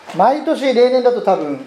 毎年例年だと多分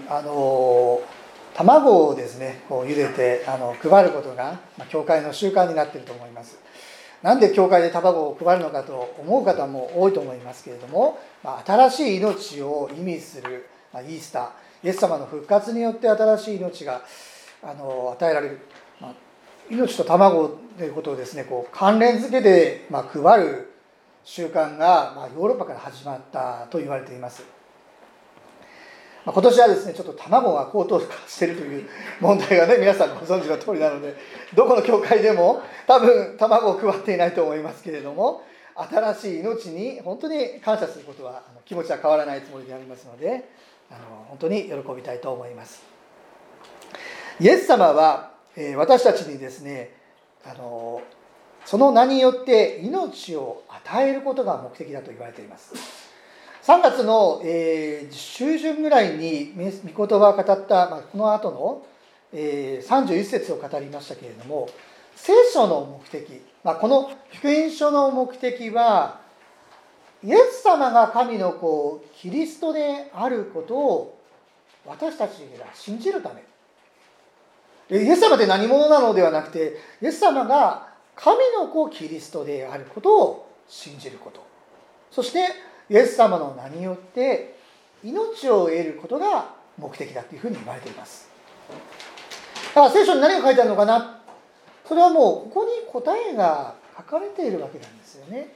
卵をですねこう茹でて配ることが、教会の習慣になっていると思います。なんで教会で卵を配るのかと思う方も多いと思いますけれども、新しい命を意味するイースター、イエス様の復活によって新しい命が与えられる、命と卵ということをですねこう関連づけて配る習慣がヨーロッパから始まったと言われています。今年はですねちょっと卵が高騰しているという問題がね皆さんご存知の通りなので、どこの教会でも多分卵を配っていないと思いますけれども、新しい命に本当に感謝することは気持ちは変わらないつもりでありますので、本当に喜びたいと思います。イエス様は私たちにですねその名によって命を与えることが目的だと言われています。3月の中旬ぐらいに御言葉を語った、この後の31節を語りましたけれども、聖書の目的、この福音書の目的はイエス様が神の子キリストであることを私たちが信じるため、イエス様って何者なのではなくて、イエス様が神の子キリストであることを信じること、そしてイエス様の名によって命を得ることが目的だというふうに言われています。だから聖書に何が書いてあるのかな、それはもうここに答えが書かれているわけなんですよね。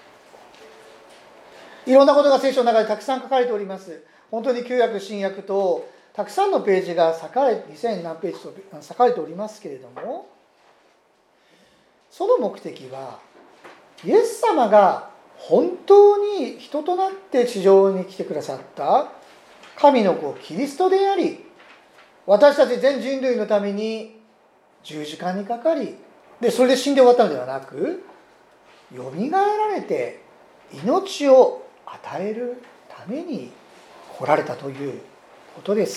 いろんなことが聖書の中でたくさん書かれております。本当に旧約新約とたくさんのページが2000何ページと割かれておりますけれども、その目的はイエス様が本当に人となって地上に来てくださった神の子キリストであり、私たち全人類のために十字架にかかり、それで死んで終わったのではなく、よみがえられて命を与えるために来られたということです。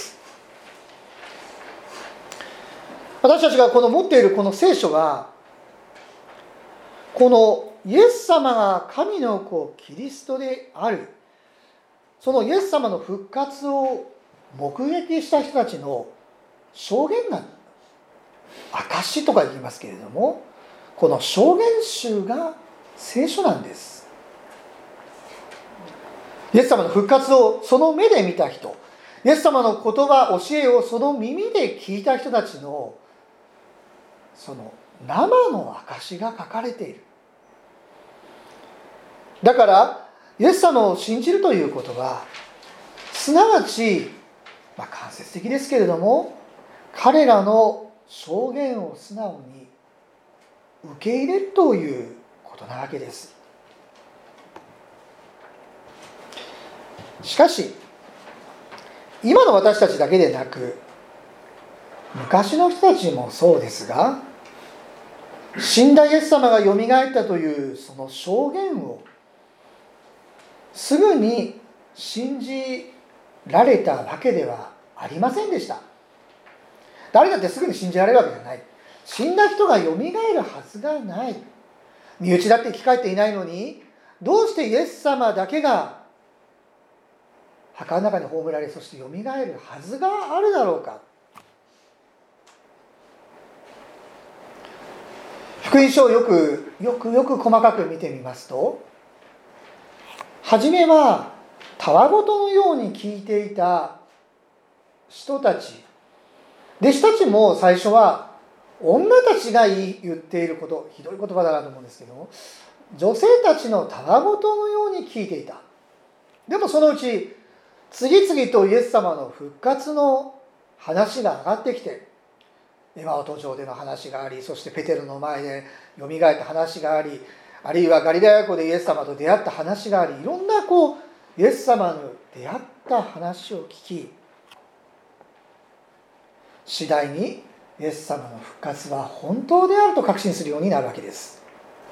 私たちが持っているこの聖書は、このイエス様が神の子キリストである、そのイエス様の復活を目撃した人たちの証言が、証とか言いますけれども、この証言集が聖書なんです。イエス様の復活をその目で見た人、イエス様の言葉教えをその耳で聞いた人たちのその生の証が書かれている。だからイエス様を信じるということは、すなわち、間接的ですけれども、彼らの証言を素直に受け入れるということなわけです。しかし今の私たちだけでなく、昔の人たちもそうですが、死んだイエス様がよみがえったというその証言をすぐに信じられたわけではありませんでした。誰だってすぐに信じられるわけじゃない。死んだ人がよみがえるはずがない。身内だって生き返っていないのに、どうしてイエス様だけが墓の中に葬られ、そしてよみがえるはずがあるだろうか。福音書をよく細かく見てみますと、初めはたわごとのように聞いていた人たち、弟子たちも最初は女たちが言っていること、ひどい言葉だなと思うんですけども、女性たちのたわごとのように聞いていた。でもそのうち次々とイエス様の復活の話が上がってきて、エマオ途上での話があり、そしてペテロの前でよみがえった話があり、あるいはガリラヤ湖でイエス様と出会った話があり、いろんなイエス様の出会った話を聞き、次第にイエス様の復活は本当であると確信するようになるわけです。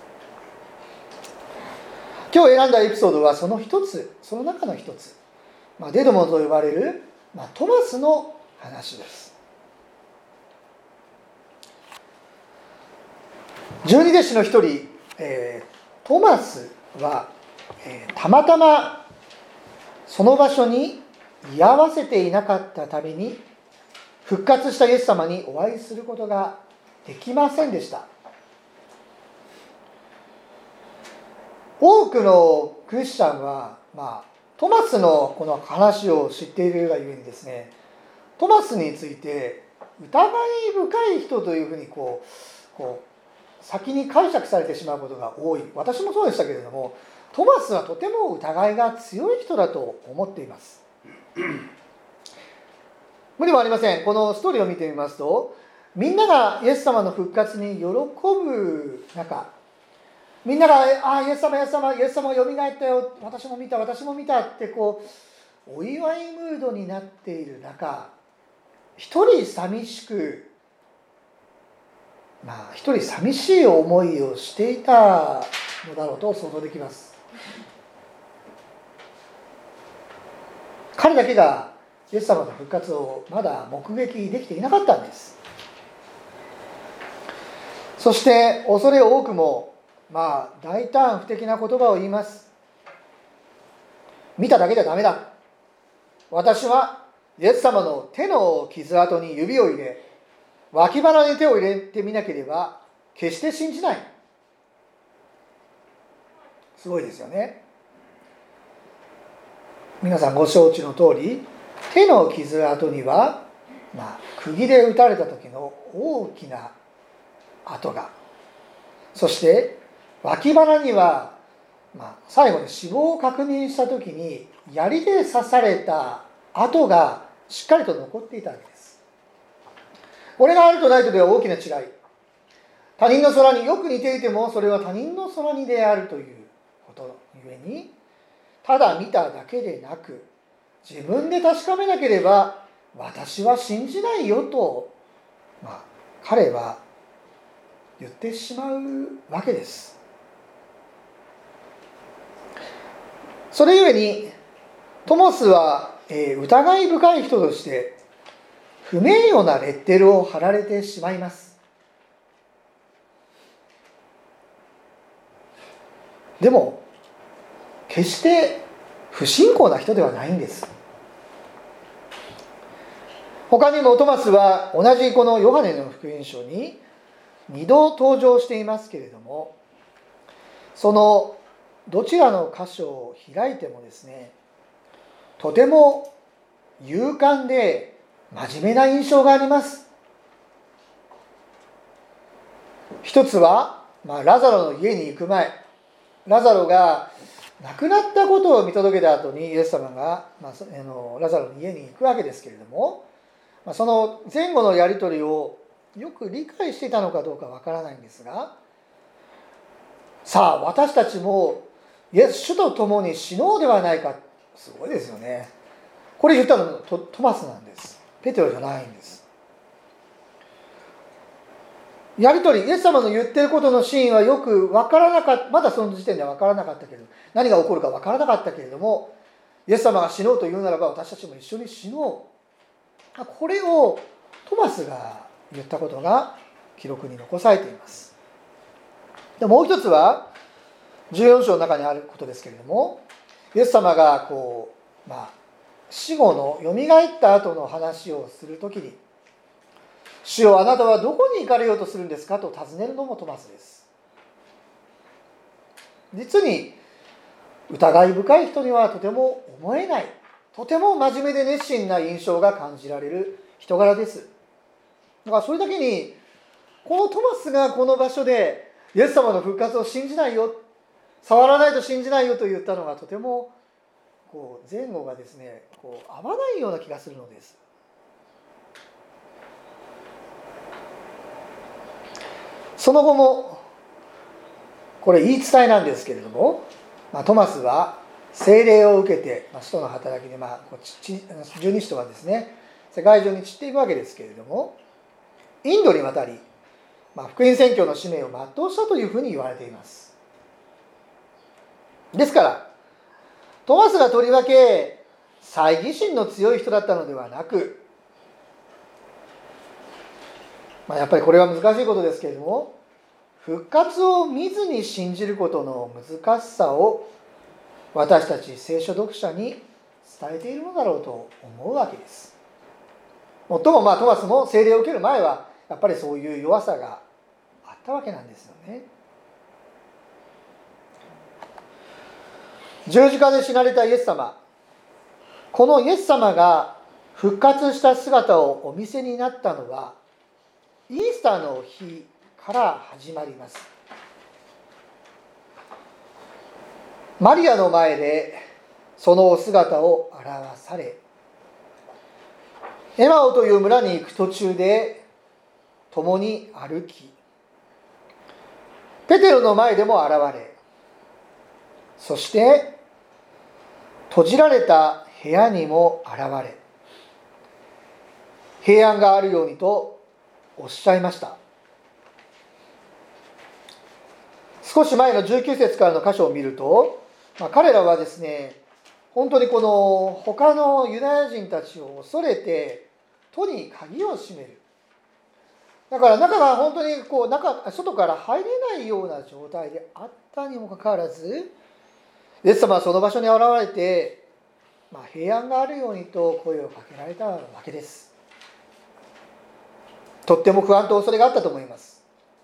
今日選んだエピソードはその一つ、その中の一つ、デドモと呼ばれる、トマスの話です。十二弟子の一人、トマスは、たまたまその場所に居合わせていなかったために復活したイエス様にお会いすることができませんでした。多くのクリスチャンは、トマスのこの話を知っているがゆえにですね、トマスについて疑い深い人というふうに先に解釈されてしまうことが多い。私もそうでしたけれども、トマスはとても疑いが強い人だと思っています。無理もありません。このストーリーを見てみますと、みんながイエス様の復活に喜ぶ中、みんながイエス様がよみがえったよ、私も見たってお祝いムードになっている中、一人寂しい思いをしていたのだろうと想像できます。彼だけがイエス様の復活をまだ目撃できていなかったんです。そして恐れ多くも大胆不敵な言葉を言います。見ただけじゃダメだ。私はイエス様の手の傷跡に指を入れ、脇腹に手を入れてみなければ決して信じない。すごいですよね。皆さんご承知の通り、手の傷跡には、釘で打たれた時の大きな跡が、そして脇腹には、最後に死亡を確認した時に槍で刺された跡がしっかりと残っていたわけです。これがあるとないとでは大きな違い。他人の空によく似ていても、それは他人の空にであるということゆえに、ただ見ただけでなく、自分で確かめなければ私は信じないよと、彼は言ってしまうわけです。それゆえにトマスは疑い深い人として不名誉なレッテルを貼られてしまいます。でも決して不信仰な人ではないんです。他にもトマスは同じこのヨハネの福音書に2度登場していますけれども、そのどちらの箇所を開いてもですね、とても勇敢で真面目な印象があります。一つは、ラザロの家に行く前、ラザロが亡くなったことを見届けた後にイエス様が、ラザロの家に行くわけですけれども、その前後のやり取りをよく理解していたのかどうかわからないんですが、さあ私たちもイエス主と共に死のうではないか。すごいですよね。これ言ったのはトマスなんです。ペテロじゃないんです。やり取り、イエス様の言ってることのシーンはよく分からなかった。まだその時点では分からなかったけど、何が起こるか分からなかったけれども、イエス様が死のうと言うならば私たちも一緒に死のう。これをトマスが言ったことが記録に残されています。でもう一つは14章の中にあることですけれども、イエス様が死後のよみがえった後の話をするときに、主よあなたはどこに行かれようとするんですかと尋ねるのもトマスです。実に疑い深い人にはとても思えない、とても真面目で熱心な印象が感じられる人柄です。だからそれだけに、このトマスがこの場所でイエス様の復活を信じないよ、触らないと信じないよと言ったのがとても前後がですね合わないような気がするのです。その後もこれ言い伝えなんですけれども、トマスは聖霊を受けて、使徒の働きで十二使徒はですね世界中に散っていくわけですけれども、インドに渡り、福音宣教の使命を全うしたというふうに言われています。ですからトマスがとりわけ猜疑心の強い人だったのではなく、やっぱりこれは難しいことですけれども、復活を見ずに信じることの難しさを私たち聖書読者に伝えているのだろうと思うわけです。もっともトマスも聖霊を受ける前はやっぱりそういう弱さがあったわけなんですよね。十字架で死なれたイエス様、このイエス様が復活した姿をお見せになったのはイースターの日から始まります。マリアの前でそのお姿を表され、エマオという村に行く途中で共に歩き、ペテロの前でも現れ、そして閉じられた部屋にも現れ、平安があるようにとおっしゃいました。少し前の19節からの箇所を見ると、彼らはですね、本当にこの他のユダヤ人たちを恐れて戸に鍵を閉める。だから中が本当に外から入れないような状態であったにもかかわらず、イエス様はその場所に現れて、平安があるようにと声をかけられたわけです。とっても不安と恐れがあったと思います。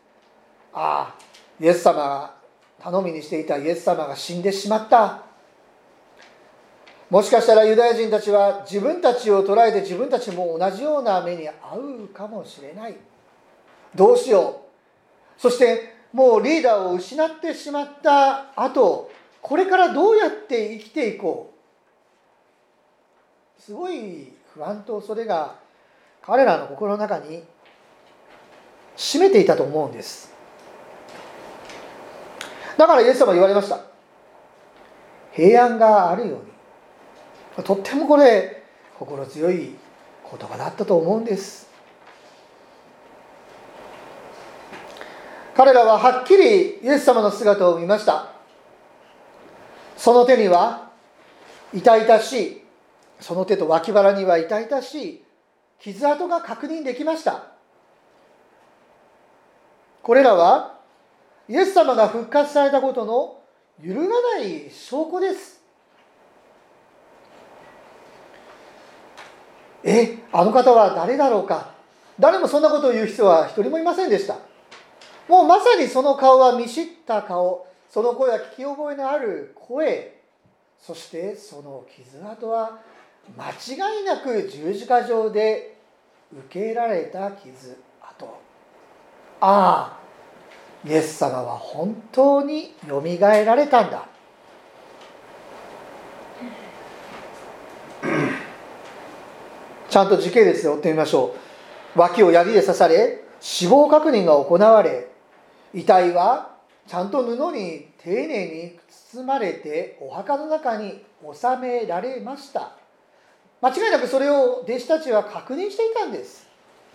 イエス様が頼みにしていたイエス様が死んでしまった。もしかしたらユダヤ人たちは自分たちを捉えて自分たちも同じような目に遭うかもしれない。どうしよう。そしてもうリーダーを失ってしまった後、これからどうやって生きていこう。すごい不安と恐れが彼らの心の中に占めていたと思うんです。だからイエス様は言われました。平安があるように。とってもこれ心強い言葉だったと思うんです。彼らははっきりイエス様の姿を見ました。その手には痛々しい、その手と脇腹には痛々しい傷跡が確認できました。これらはイエス様が復活されたことの揺るがない証拠です。あの方は誰だろうか。誰もそんなことを言う人は一人もいませんでした。もうまさにその顔は見知った顔、その声は聞き覚えのある声、そしてその傷跡は間違いなく十字架上で受けられた傷跡。イエス様は本当によみがえられたんだ。ちゃんと時系列で追ってみましょう。脇を槍で刺され、死亡確認が行われ、遺体はちゃんと布に丁寧に包まれてお墓の中に収められました。間違いなくそれを弟子たちは確認していたんです。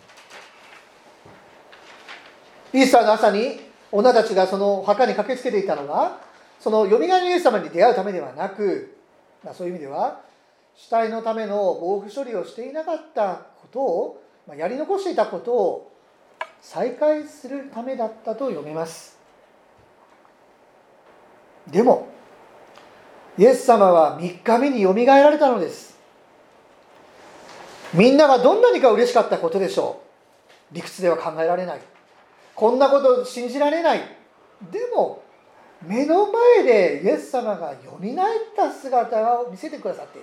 イースターの朝に女たちがその墓に駆けつけていたのは、そのよみがえりのイエス様に出会うためではなく、そういう意味では死体のための防腐処理をしていなかったことを、やり残していたことを再開するためだったと読めます。でもイエス様は3日目によみがえられたのです。みんながどんなにか嬉しかったことでしょう。理屈では考えられない。こんなこと信じられない。でも目の前でイエス様がよみがえった姿を見せてくださっている。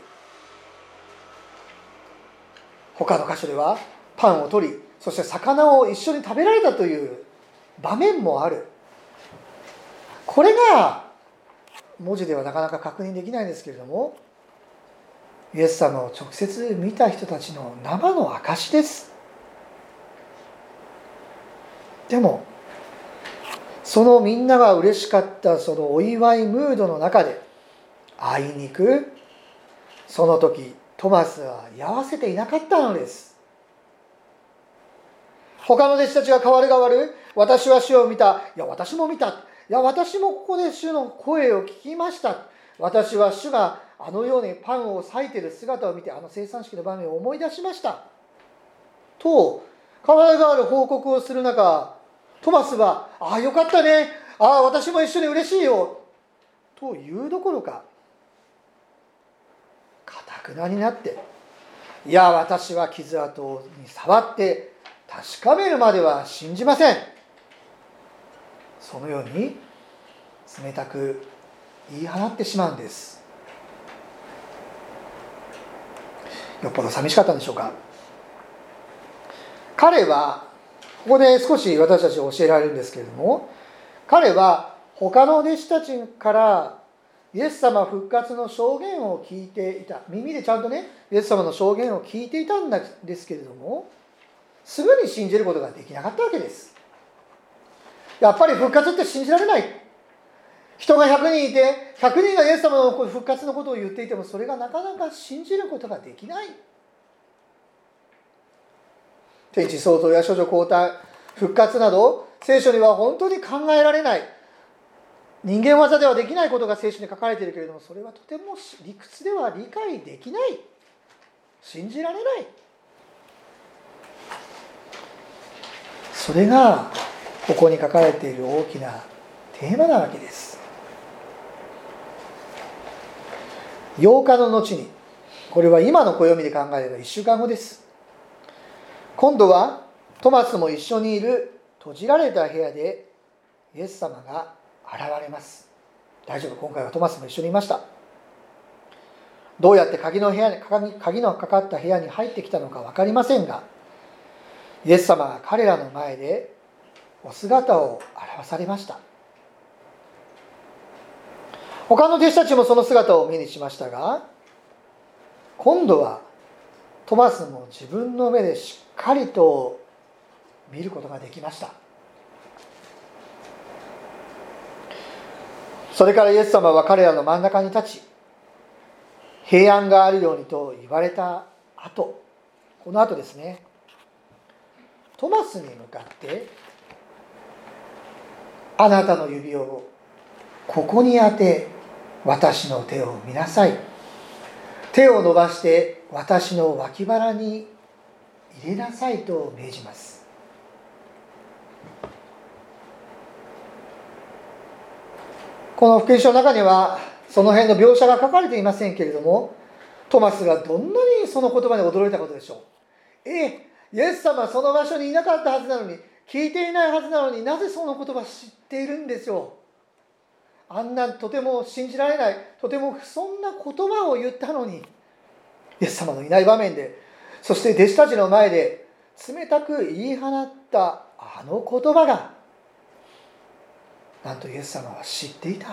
他の箇所ではパンを取り、そして魚を一緒に食べられたという場面もある。これが文字ではなかなか確認できないんですけれども、イエス様を直接見た人たちの生の証です。でもそのみんなが嬉しかったそのお祝いムードの中で、あいにくその時トマスは居合わせていなかったのです。他の弟子たちが代わる代わる、私は主を見た、いや私も見た、いや私もここで主の声を聞きました、私は主があのようにパンを裂いている姿を見て、あの生産式の場面を思い出しましたと代わる代わる報告をする中、トマスはよかったね、私も一緒に嬉しいよと言うどころか、固くなになって、いや私は傷跡に触って確かめるまでは信じません、そのように冷たく言い放ってしまうんです。よっぽど寂しかったんでしょうか。彼はここで少し私たち教えられるんですけれども、彼は他の弟子たちからイエス様復活の証言を聞いていた、耳でちゃんとねイエス様の証言を聞いていたんですけれども、すぐに信じることができなかったわけです。やっぱり復活って信じられない。人が100人いて100人がイエス様の復活のことを言っていても、それがなかなか信じることができない。天地創造や処女交代、復活など聖書には本当に考えられない、人間技ではできないことが聖書に書かれているけれども、それはとても理屈では理解できない、信じられない。それがここに書かれている大きなテーマなわけです。8日の後に、これは今の暦で考えれば1週間後です。今度はトマスも一緒にいる閉じられた部屋でイエス様が現れます。大丈夫、今回はトマスも一緒にいました。どうやって鍵のかかった部屋に入ってきたのか分かりませんが、イエス様が彼らの前でお姿を現されました。他の弟子たちもその姿を目にしましたが、今度はトマスも自分の目でしっかりと見ることができました。それからイエス様は彼らの真ん中に立ち、平安があるようにと言われた後、この後ですね、トマスに向かって、あなたの指をここに当て私の手を見なさい、手を伸ばして私の脇腹に入れなさいと命じます。この福音書の中にはその辺の描写が書かれていませんけれども、トマスがどんなにその言葉に驚いたことでしょう。イエス様はその場所にいなかったはずなのに、聞いていないはずなのに、なぜその言葉を知っているんですよ。あんなとても信じられない、とても不遜な言葉を言ったのに、イエス様のいない場面で、そして弟子たちの前で冷たく言い放ったあの言葉が、なんとイエス様は知っていた。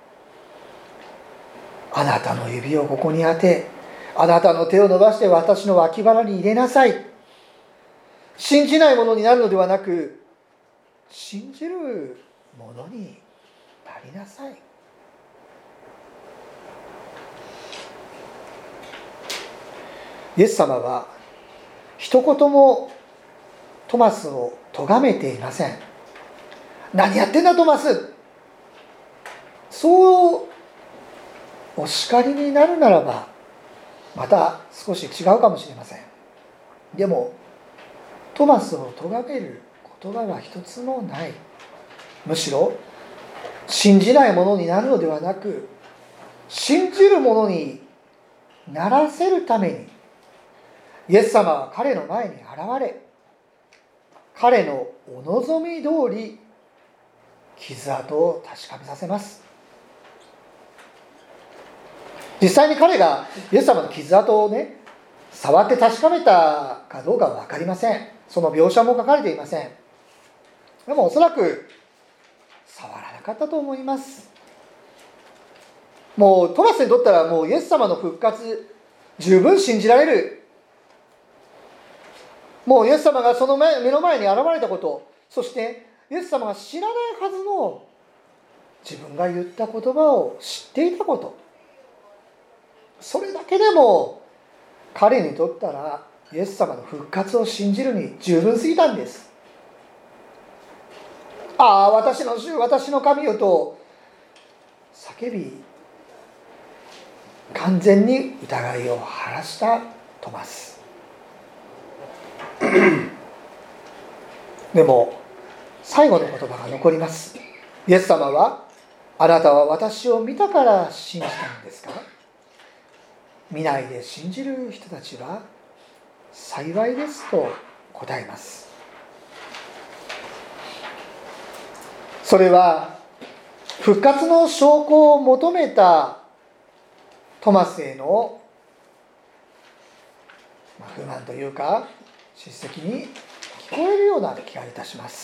あなたの指をここに当て、あなたの手を伸ばして私の脇腹に入れなさい。信じないものになるのではなく、信じるものになりなさい。イエス様は一言もトマスを咎めていません。何やってんだトマス、そうお叱りになるならばまた少し違うかもしれません。でもトマスを咎める言葉は一つもない。むしろ信じないものになるのではなく、信じるものにならせるためにイエス様は彼の前に現れ、彼のお望み通り傷跡を確かめさせます。実際に彼がイエス様の傷跡をね、触って確かめたかどうかは分かりません。その描写も書かれていません。でもおそらく触らなかったと思います。もうトマスにとったらもうイエス様の復活十分信じられる。もうイエス様がその目の前に現れたこと、そしてイエス様が知らないはずの自分が言った言葉を知っていたこと、それだけでも彼にとったらイエス様の復活を信じるに十分すぎたんです。ああ、私の主、私の神よと叫び、完全に疑いを晴らしたトマス。でも最後の言葉が残ります。イエス様は、あなたは私を見たから信じたんですか。 見ないで信じる人たちは幸いですと答えます。それは復活の証拠を求めたトマスへの不満というか叱責に聞こえるような気がいたします。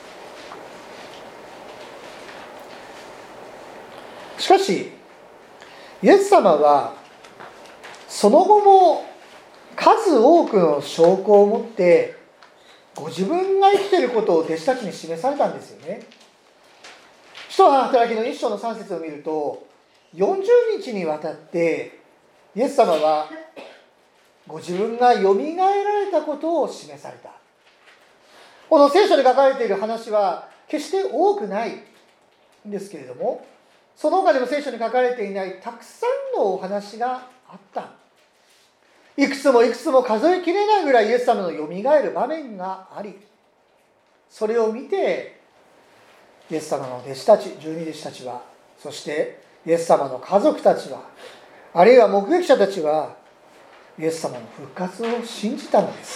しかしイエス様はその後も数多くの証拠を持ってご自分が生きていることを弟子たちに示されたんですよね。使徒の働きの1章の3節を見ると、40日にわたってイエス様はご自分がよみがえられたことを示された。この聖書で書かれている話は決して多くないんですけれども、その他でも聖書に書かれていないたくさんのお話があった。いくつもいくつも数えきれないぐらいイエス様のよみがえる場面があり、それを見てイエス様の弟子たち、12弟子たちは、そしてイエス様の家族たちは、あるいは目撃者たちはイエス様の復活を信じたのです。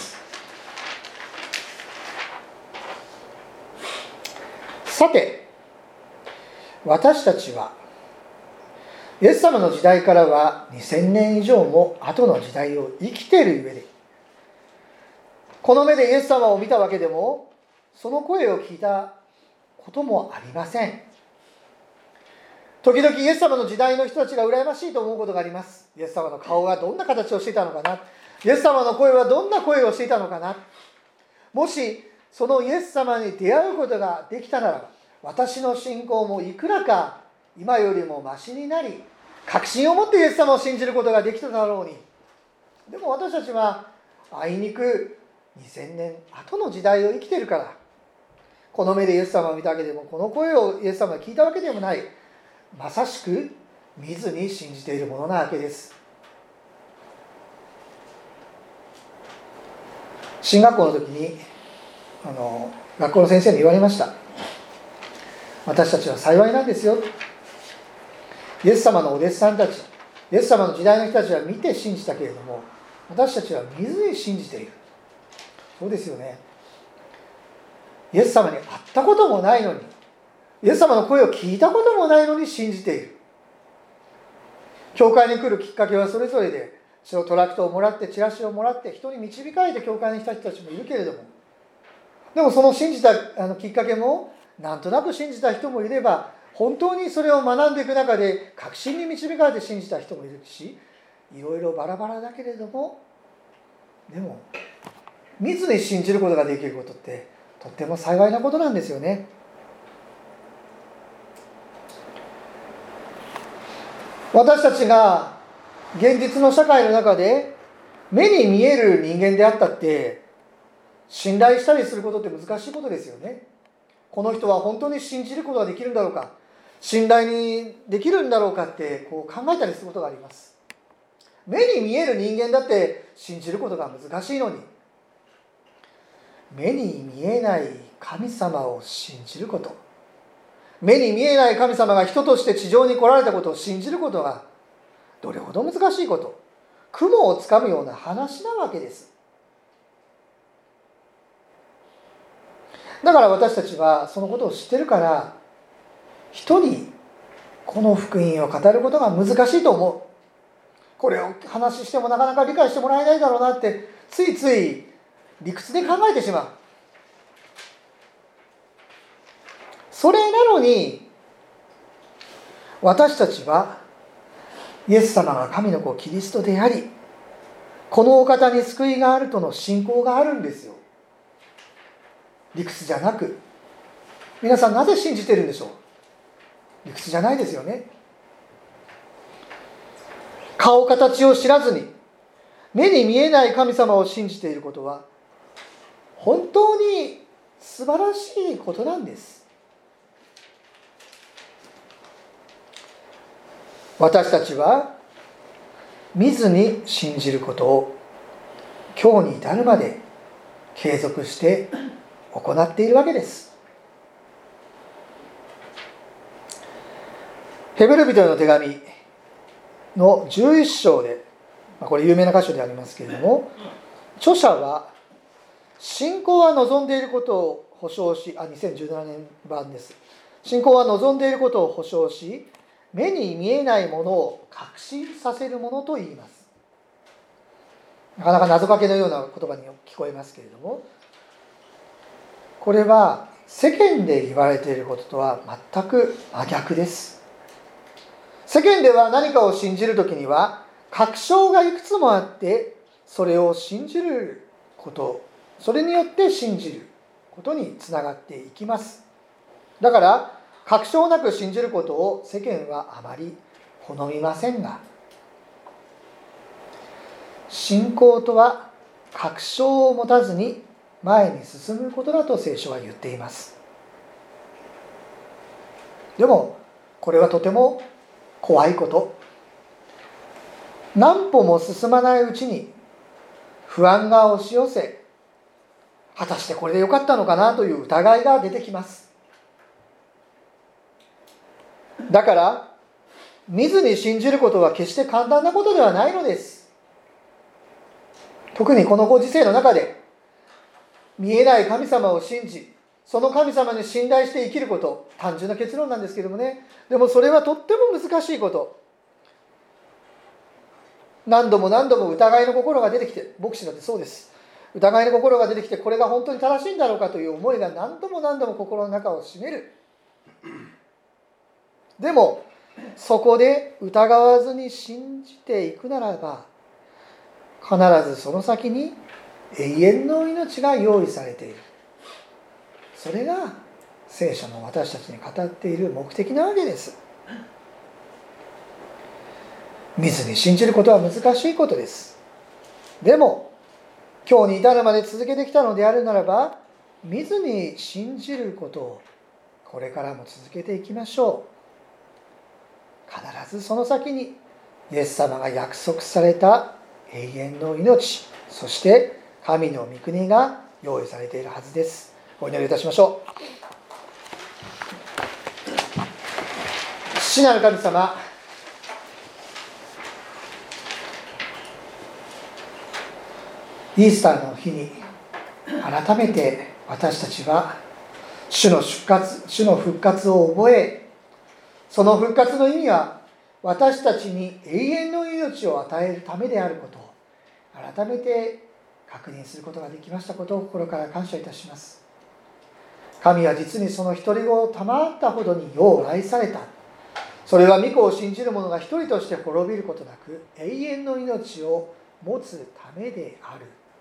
さて、私たちはイエス様の時代からは2000年以上も後の時代を生きている上で、この目でイエス様を見たわけでも、その声を聞いたこともありません。時々イエス様の時代の人たちが羨ましいと思うことがあります。イエス様の顔はどんな形をしていたのかな、イエス様の声はどんな声をしていたのかな。もしそのイエス様に出会うことができたならば、私の信仰もいくらか今よりもマシになり、確信を持ってイエス様を信じることができただろうに。でも私たちはあいにく2000年後の時代を生きているから、この目でイエス様を見たわけでも、この声をイエス様が聞いたわけでもない、まさしく見ずに信じているものなわけです。進学校の時に学校の先生に言われました。私たちは幸いなんですよ。イエス様のお弟子さんたち、イエス様の時代の人たちは見て信じたけれども、私たちは見ずに信じている。そうですよね。イエス様に会ったこともないのに、イエス様の声を聞いたこともないのに信じている。教会に来るきっかけはそれぞれで、トラクトをもらって、チラシをもらって、人に導かれて教会に来た人たちもいるけれども、でもその信じたきっかけも、なんとなく信じた人もいれば、本当にそれを学んでいく中で確信に導かれて信じた人もいるし、いろいろバラバラだけれども、でも見ずに信じることができることってとっても幸いなことなんですよね。私たちが現実の社会の中で目に見える人間であったって信頼したりすることって難しいことですよね。この人は本当に信じることができるんだろうか、信頼にできるんだろうかって考えたりすることがあります。目に見える人間だって信じることが難しいのに、目に見えない神様を信じること、目に見えない神様が人として地上に来られたことを信じることがどれほど難しいこと、雲をつかむような話なわけです。だから私たちはそのことを知ってるから、人にこの福音を語ることが難しいと思う。これを話してもなかなか理解してもらえないだろうなってついつい理屈で考えてしまう。それなのに私たちはイエス様が神の子キリストであり、このお方に救いがあるとの信仰があるんですよ。理屈じゃなく。皆さんなぜ信じてるんでしょう。理屈じゃないですよね。顔形を知らずに目に見えない神様を信じていることは本当に素晴らしいことなんです。私たちは見ずに信じることを今日に至るまで継続して行っているわけです。ヘブル人への手紙の11章でこれ有名な箇所でありますけれども、著者は信仰は望んでいることを保証し、2017年版です。信仰は望んでいることを保証し、目に見えないものを確信させるものと言います。なかなか謎かけのような言葉に聞こえますけれども、これは世間で言われていることとは全く真逆です。世間では何かを信じるときには確証がいくつもあって、それを信じること、それによって信じることにつながっていきます。だから確証なく信じることを世間はあまり好みませんが、信仰とは確証を持たずに前に進むことだと聖書は言っています。でもこれはとても怖いこと。何歩も進まないうちに不安が押し寄せ、果たしてこれでよかったのかなという疑いが出てきます。だから見ずに信じることは決して簡単なことではないのです。特にこのご時世の中で見えない神様を信じ、その神様に信頼して生きること、単純な結論なんですけどもね、でもそれはとっても難しいこと。何度も何度も疑いの心が出てきて、牧師だってそうです。疑いの心が出てきて、これが本当に正しいんだろうかという思いが何度も何度も心の中を占める。でもそこで疑わずに信じていくならば、必ずその先に永遠の命が用意されている。それが聖書の私たちに語っている目的なわけです。見ずに信じることは難しいことです。でも今日に至るまで続けてきたのであるならば、見ずに信じることをこれからも続けていきましょう。必ずその先にイエス様が約束された永遠の命、そして神の御国が用意されているはずです。お祈りいたしましょう。父なる神様、イースターの日に改めて私たちは主の復活を覚え、その復活の意味は私たちに永遠の命を与えるためであることを改めて確認することができましたことを心から感謝いたします。神は実にその独り子を賜ったほどによう愛された。それは御子を信じる者が一人として滅びることなく永遠の命を持つためである。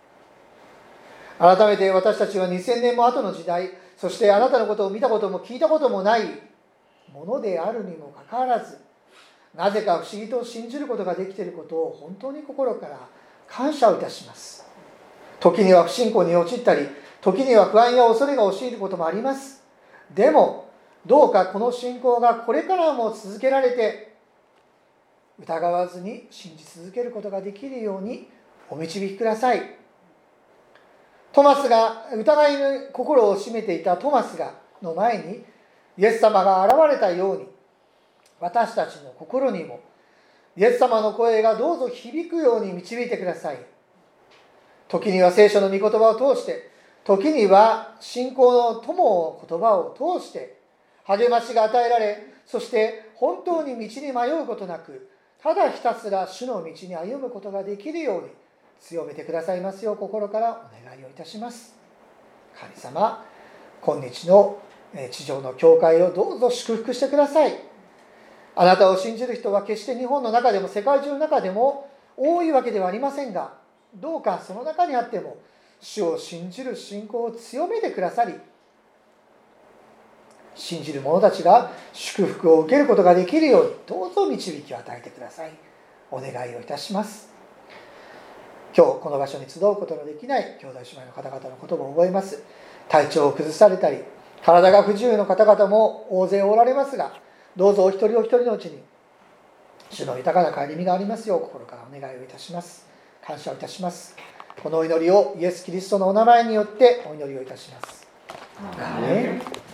改めて私たちは2000年も後の時代、そしてあなたのことを見たことも聞いたこともないものであるにもかかわらず、なぜか不思議と信じることができていることを本当に心から感謝をいたします。時には不信仰に陥ったり、時には不安や恐れが押し入ることもあります。でもどうかこの信仰がこれからも続けられて、疑わずに信じ続けることができるようにお導きください。トマスが疑いの心を占めていたトマスの前にイエス様が現れたように、私たちの心にもイエス様の声がどうぞ響くように導いてください。時には聖書の御言葉を通して、時には信仰の友の言葉を通して励ましが与えられ、そして本当に道に迷うことなく、ただひたすら主の道に歩むことができるように強めてくださいますよう心からお願いをいたします。神様、今日の地上の教会をどうぞ祝福してください。あなたを信じる人は決して日本の中でも世界中の中でも多いわけではありませんが、どうかその中にあっても主を信じる信仰を強めてくださり、信じる者たちが祝福を受けることができるようにどうぞ導きを与えてください。お願いをいたします。今日この場所に集うことのできない兄弟姉妹の方々のことも覚えます。体調を崩されたり体が不自由の方々も大勢おられますが、どうぞお一人お一人のうちに主の豊かな顧みがありますよう心からお願いをいたします。感謝をいたします。このお祈りをイエス・キリストのお名前によってお祈りをいたします。アーメン。